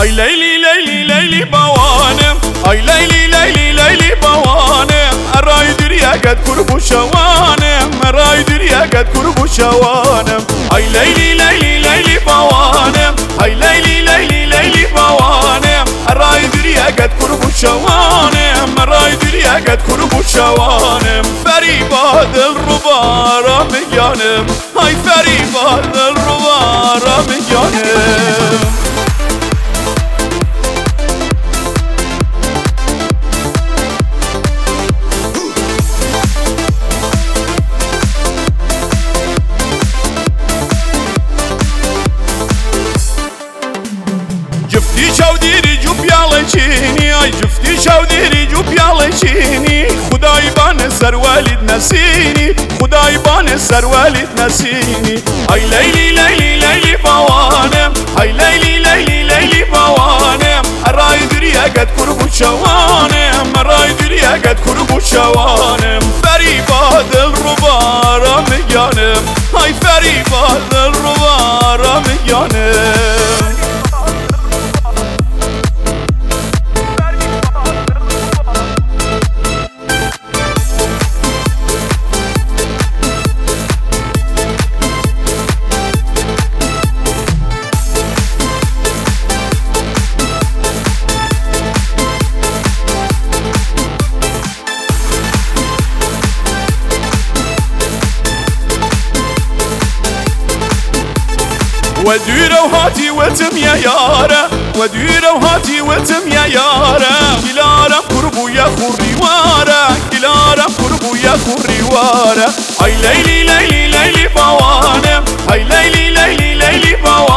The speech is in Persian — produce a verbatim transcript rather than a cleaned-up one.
هاي ليلي ليلي ليلي بوانم هاي ليلي ليلي ليلي بوانم راي دريا قد كرب شوانم راي دريا قد كرب شوانم هاي ليلي ليلي ليلي بوانم هاي ليلي ليلي ليلي بوانم راي دريا قد كرب شوانم راي دريا قد كرب شوانم فريبا دل ربارا مجانم هاي فريبا دل ربارا مجانم جفتي شوديري جو بيالچيني اي جفتي شوديري جو بيالچيني خداي بان سر والد نسيني خداي بان سر والد نسيني اي ليلي ليلي ليلي بوانم اي ليلي ليلي ليلي بوانم راي دريا قد كرب شوانم راي دريا قد كرب شوانم فريبا دل ربارا مجانم اي فريبا دل ربارا مجانم وديرة وهاتي وتم يا يارا وديرة وهاتي وتم يا يارا كلارا قربو يا خوري وارا كلارا قربو يا خوري وارا هاي ليلي ليلي ليلي بوانم هاي ليلي ليلي ليلي بوانم